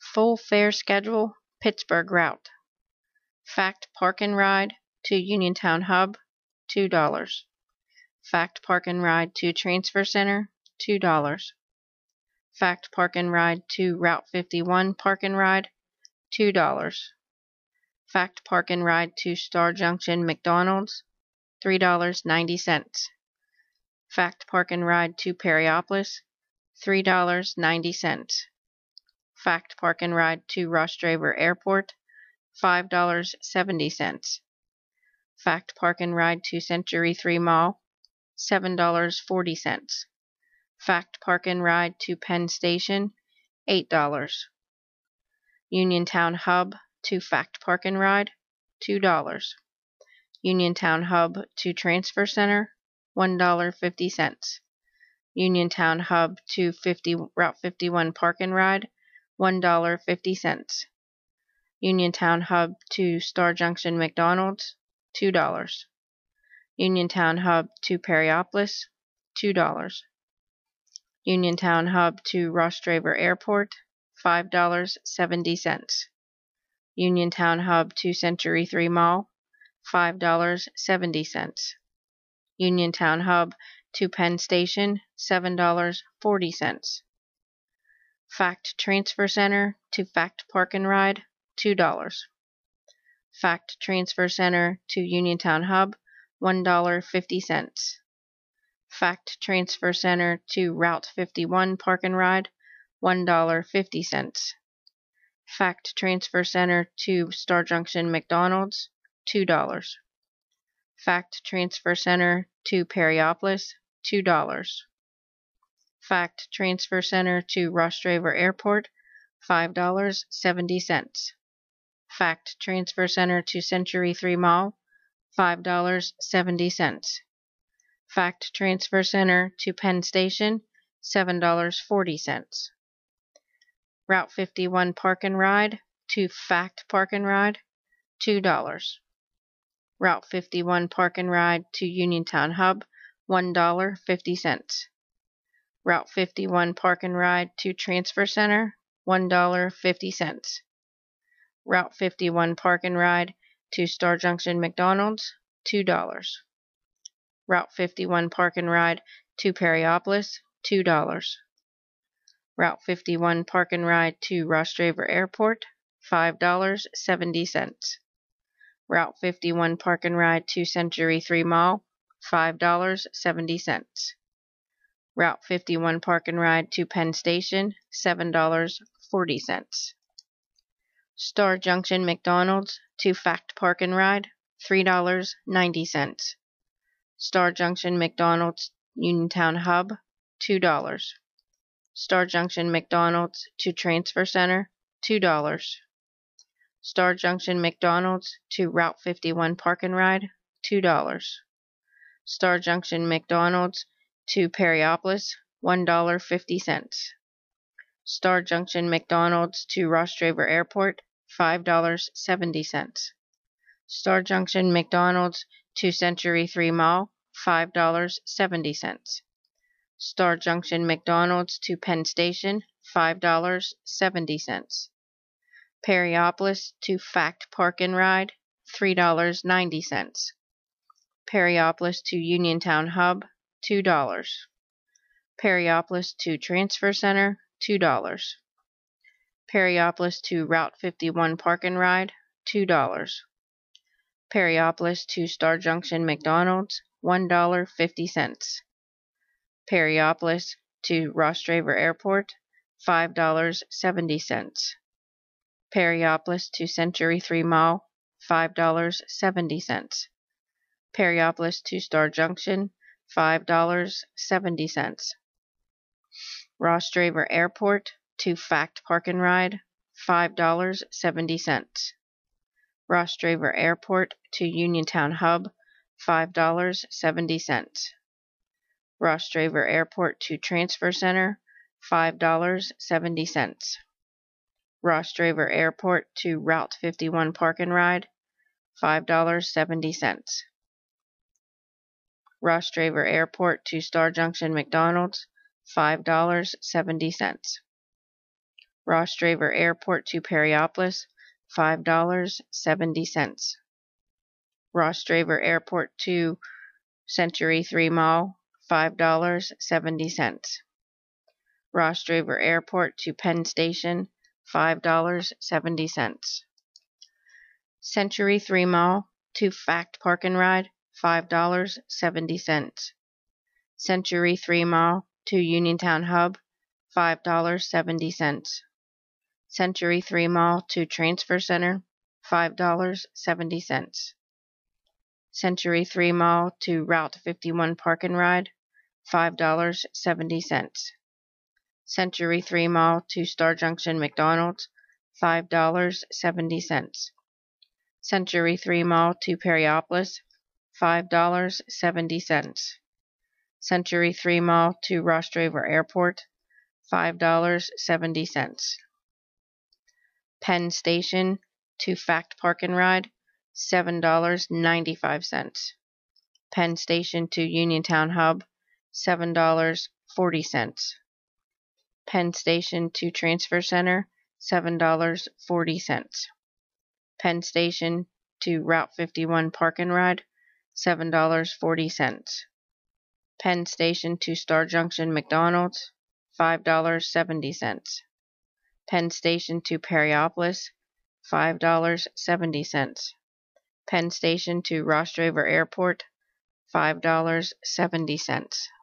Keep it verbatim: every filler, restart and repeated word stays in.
Full fare schedule, Pittsburgh route. Fact Park and Ride to Uniontown Hub, two dollars. Fact Park and Ride to Transfer Center, two dollars. Fact Park and Ride to Route fifty-one Park and Ride, two dollars. Fact Park and Ride to Star Junction McDonald's, three dollars and ninety cents. Fact Park and Ride to Perryopolis, three dollars and ninety cents. Fact Park and Ride to Ross-Draver Airport, five dollars and seventy cents. Fact Park and Ride to Century three Mall, seven dollars and forty cents. Fact Park and Ride to Penn Station, eight dollars. Uniontown Hub to Fact Park and Ride, two dollars. Uniontown Hub to Transfer Center, one dollar and fifty cents. Uniontown Hub to fifty, Route fifty-one Park and Ride, one dollar and fifty cents. Uniontown Hub to Star Junction McDonald's, two dollars. Uniontown Hub to Perryopolis, two dollars. Uniontown Hub to Ross-Draver Airport, five dollars and seventy cents. Uniontown Hub to Century three Mall, five dollars and seventy cents. Uniontown Hub to Penn Station, seven dollars and forty cents. Fact Transfer Center to Fact Park and Ride, two dollars. Fact Transfer Center to Uniontown Hub, one dollar and fifty cents. Fact Transfer Center to Route fifty-one Park and Ride, one dollar and fifty cents. Fact Transfer Center to Star Junction McDonald's, two dollars. Fact Transfer Center to Perryopolis, two dollars. Fact Transfer Center to Ross-Draver Airport, five dollars and seventy cents. Fact Transfer Center to Century three Mall, five dollars and seventy cents. Fact Transfer Center to Penn Station, seven dollars and forty cents. Route fifty-one Park and Ride to Fact Park and Ride, two dollars. Route fifty-one Park and Ride to Uniontown Hub, one dollar and fifty cents. Route fifty-one Park and Ride to Transfer Center, one dollar and fifty cents. Route fifty-one Park and Ride to Star Junction McDonald's, two dollars. Route fifty-one Park and Ride to Perryopolis, two dollars. Route fifty-one Park and Ride to Ross-Draver Airport, five dollars and seventy cents. Route fifty-one Park and Ride to Century three Mall, five dollars and seventy cents. Route fifty-one Park and Ride to Penn Station, seven dollars and forty cents. Star Junction McDonald's to Fact Park and Ride, three dollars and ninety cents. Star Junction McDonald's Uniontown Hub, two dollars. Star Junction McDonald's to Transfer Center, two dollars. Star Junction McDonald's to Route fifty-one Park and Ride, two dollars. Star Junction McDonald's to Perryopolis, one dollar and fifty cents. Star Junction McDonald's to Ross-Draver Airport, five dollars and seventy cents. Star Junction McDonald's to Century three Mall, five dollars and seventy cents. Star Junction McDonald's to Penn Station, five dollars and seventy cents. Perryopolis to Fact Park and Ride, three dollars and ninety cents. Perryopolis to Uniontown Hub, two dollars. Perryopolis to Transfer Center, two dollars. Perryopolis to Route fifty-one Park and Ride, two dollars. Perryopolis to Star Junction McDonald's, one dollar and fifty cents. Perryopolis to Ross-Draver Airport, five dollars and seventy cents. Perryopolis to Century three Mall, five dollars and seventy cents. Perryopolis to Star Junction, five dollars and seventy cents. Ross-Draver Airport to Fact Park and Ride, five dollars and seventy cents. Ross-Draver Airport to Uniontown Hub, five dollars and seventy cents. Ross-Draver Airport to Transfer Center, five dollars and seventy cents. Ross-Draver Airport to Route fifty-one Park and Ride, five dollars and seventy cents. Ross-Draver Airport to Star Junction McDonald's, five dollars and seventy cents. Ross Draver Airport to Perryopolis, five dollars and seventy cents. Ross Draver Airport to Century three Mall, five dollars and seventy cents. Ross Draver Airport to Penn Station, five dollars and seventy cents. Century three Mall to Fact Park and Ride, five dollars and seventy cents. Century three Mall to Uniontown Hub, five dollars and seventy cents. Century three Mall to Transfer Center, five dollars and seventy cents. Century three Mall to Route fifty-one Park and Ride, five dollars and seventy cents. Century three Mall to Star Junction McDonald's, five dollars and seventy cents. Century three Mall to Perryopolis, five dollars and seventy cents. Century three Mall to Ross Draver Airport, five dollars and seventy cents. Penn Station to Fact Park and Ride, seven dollars and ninety-five cents. Penn Station to Uniontown Hub, seven dollars and forty cents. Penn Station to Transfer Center, seven dollars and forty cents. Penn Station to Route fifty-one Park and Ride, seven dollars and forty cents. Penn Station to Star Junction McDonald's, five dollars and seventy cents. Penn Station to Perryopolis, five dollars and seventy cents. Penn Station to Ross Draver Airport, five dollars and seventy cents.